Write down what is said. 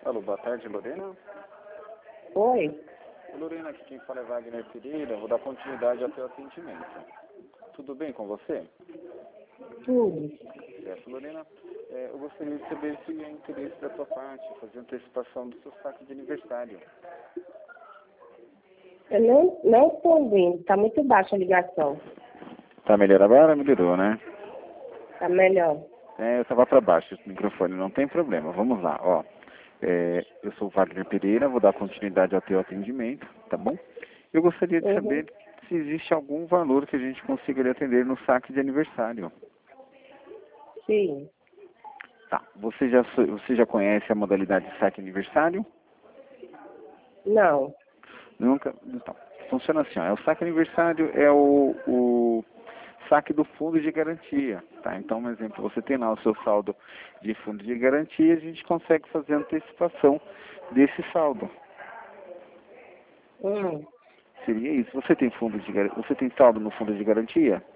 Alô, boa tarde, Lorena. Oi, Lorena, aqui quem fala é Wagner Pereira. Vou dar continuidade ao teu atendimento. Tudo bem com você? tudo. Certo, Lorena. Eu gostaria de saber se é interesse da tua parte fazer antecipação do seu saque de aniversário. Eu não estou ouvindo, está muito baixa a ligação. Tá melhor agora? Melhorou, né? Está melhor. Eu estava para baixo esse microfone, não tem problema. Vamos lá, ó. Eu sou o Wagner Pereira, vou dar continuidade ao teu atendimento, tá bom? Eu gostaria de saber se existe algum valor que a gente consiga lhe atender no saque de aniversário. Sim. Tá. Você já conhece a modalidade de saque aniversário? Não. Nunca? Então, funciona assim, ó. O saque aniversário é o saque do fundo de garantia, tá? Então, um exemplo, você tem lá o seu saldo de fundo de garantia, a gente consegue fazer antecipação desse saldo. Seria isso. Você tem saldo no fundo de garantia?